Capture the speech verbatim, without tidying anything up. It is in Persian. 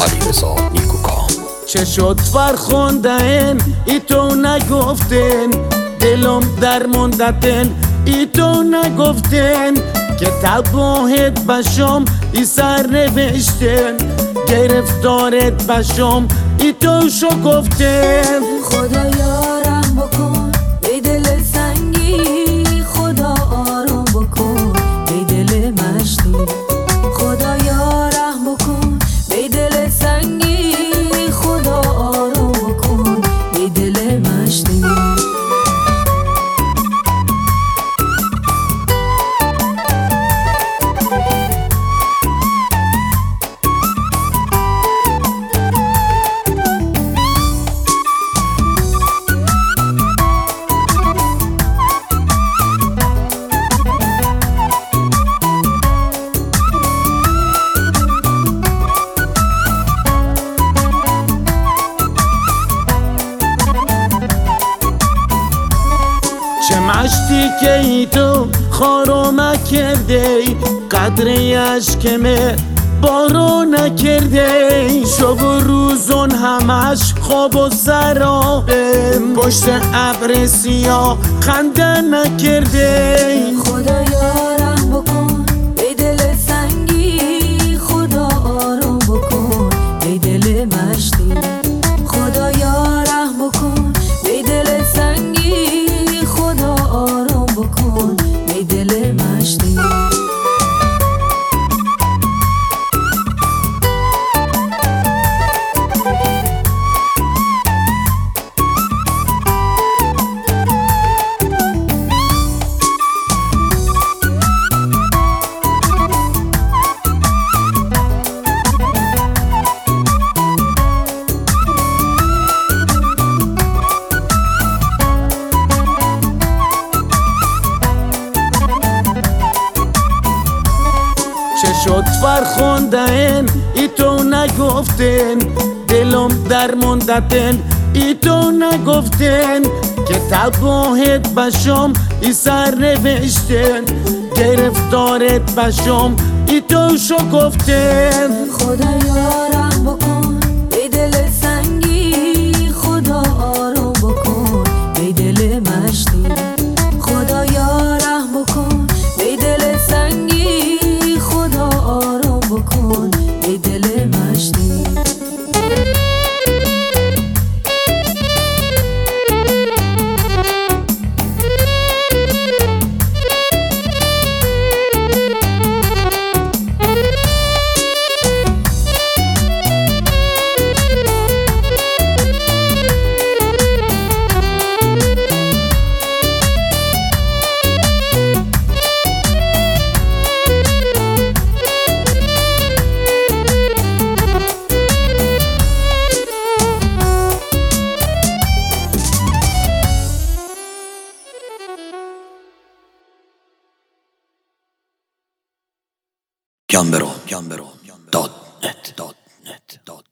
علیرضا نیکوکار. چه شد فرخوندن ای تو نگفتن، دلم در مندتن ای تو نگفتن، که تباهت بشم ای سر نوشتن، گرفتارت بشم ای تو شو گفتن. خدایا رحم بکن به دل سنگی، خدا آرام بکن به دل مشتی، خدایا رحم بکن به دل سنگی، خدا آرام بکن به دل مشتی. چه مشتی که ای تو خارو نکرده، قدر اشکمه بارو نکرده، شب و روزون همش خواب و سرابه، پشت ابر سیاه خنده نکرده. خدایا رحم بکن به دل سنگی، خدا آرام بکن به دل مشتی، خدایا رحم بکن به دل سنگی، خدا آرام بکن به دل مشتی. چه شد فرخوندن ای تو نگفتن، دلم در مندتن ای تو نگفتن، که تباهت بشم ای سر نوشتن، گرفتارت بشم ای تو شو گفتن. خدایا رحم بکن به دل سنگی، خدا آرام بکن به دل مشتی، خدایا رحم بکن به دل سنگی، خدا آرام بکن به دل مشتی. گمبرو دات نت